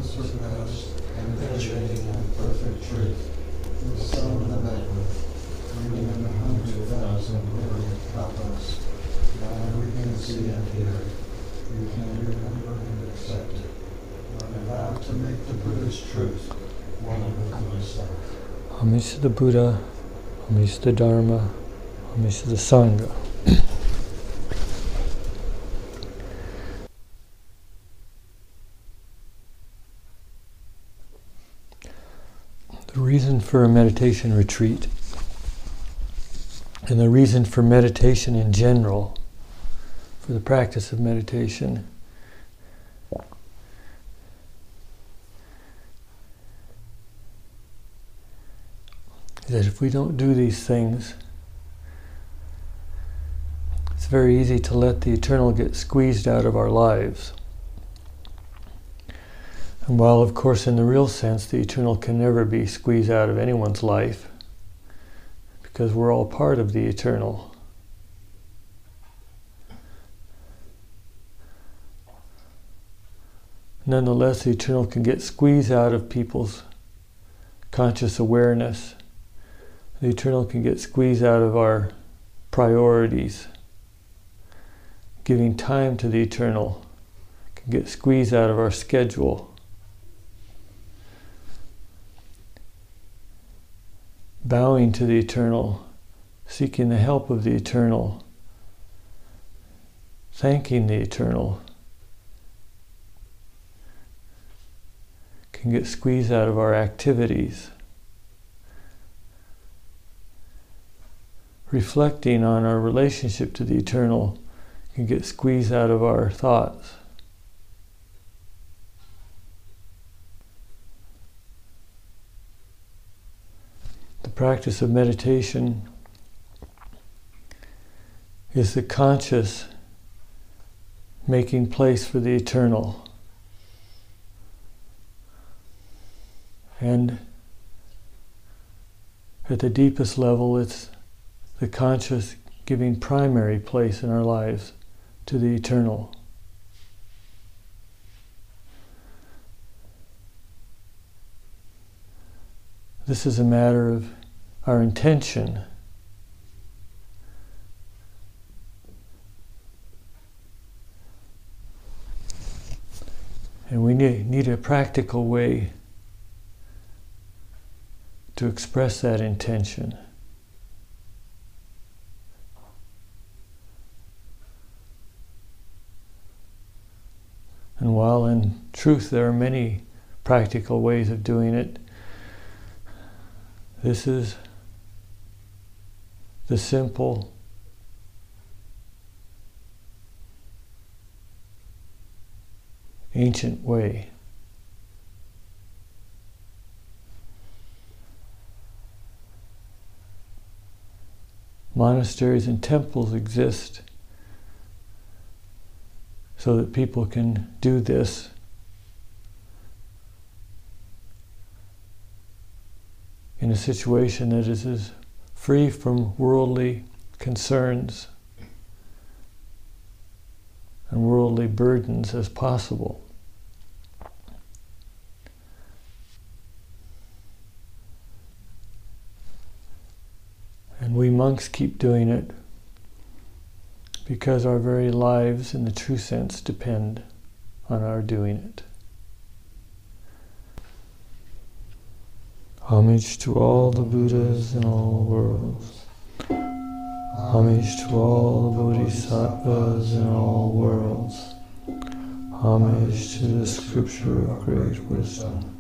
surpassed and penetrating in perfect truth, the Son of Man, reading in 100,000 brilliant tapas. Now we can see and hear, we can remember and accept it. I vow to make the Buddha's truth one with myself. Homage to the Buddha, homage to the Dharma, homage to the Sangha. The reason for a meditation retreat, and the reason for meditation in general, for the practice of meditation, is that if we don't do these things, it's very easy to let the eternal get squeezed out of our lives. And while, of course, in the real sense, the eternal can never be squeezed out of anyone's life, because we're all part of the eternal. Nonetheless, the eternal can get squeezed out of people's conscious awareness. The eternal can get squeezed out of our priorities. Giving time to the eternal can get squeezed out of our schedule. Bowing to the eternal, seeking the help of the eternal, thanking the eternal, can get squeezed out of our activities. Reflecting on our relationship to the eternal can get squeezed out of our thoughts. The practice of meditation is the conscious making place for the eternal. And at the deepest level, it's the conscious giving primary place in our lives to the eternal. This is a matter of our intention. And we need a practical way to express that intention. And while in truth there are many practical ways of doing it, this is the simple, ancient way. Monasteries and temples exist so that people can do this. In a situation that is as free from worldly concerns and worldly burdens as possible. And we monks keep doing it because our very lives, in the true sense, depend on our doing it. Homage to all the Buddhas in all worlds. Homage to all the Bodhisattvas in all worlds. Homage to the Scripture of great wisdom.